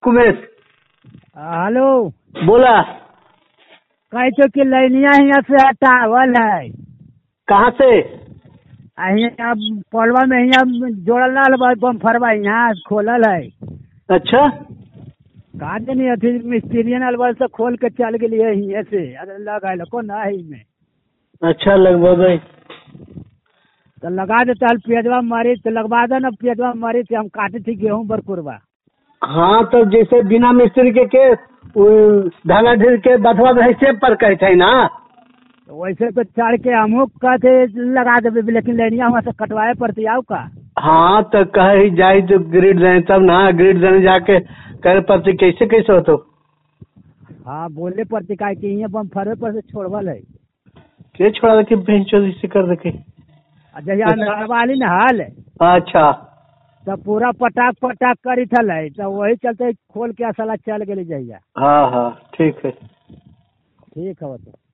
Kumesh. Hello. बोला। कहे तो कि लाइनिया यहाँ से हटावल है। कहाँ से? यहाँ पलवा में यहाँ जोड़ल ना बम्फरवा यहाँ खोलल है। अच्छा। कहा नहीं अथी मिस्त्रियन अलवर से खोल के चल गए हिये से। अरे लगा को ना है में। अच्छा लगभग तो लगा दे चल पेजवा मारी तो लगवा दे ना पेजवा मारी तो हम काटे थी गेहूँ बरकुरवा। हाँ तो जैसे बिना मिस्त्री के धागा ढील के बथवा भैंसे पर कहते है ना, वैसे तो चढ़ के हमू कहते लगा देवे, लेकिन लेनिया वहाँ से कटवाए पड़ती आओ का। हाँ तो कहे जाए तो ग्रिड देने तब ना, ग्रिड देने जाके करे पड़ती कैसे कैसे हो तो। हाँ बोले पड़ती का कि यहाँ बम्फरवे पर से छोड़वल है। के छोड़ा रखी भैंस चोरी से कर रखे। जहिया वाली न हाल अच्छा तो पूरा पटाक पटाक करी थल है तो वही चलते खोल के असला चल गए जहिया। हाँ हाँ ठीक है। ठीक है वो तो।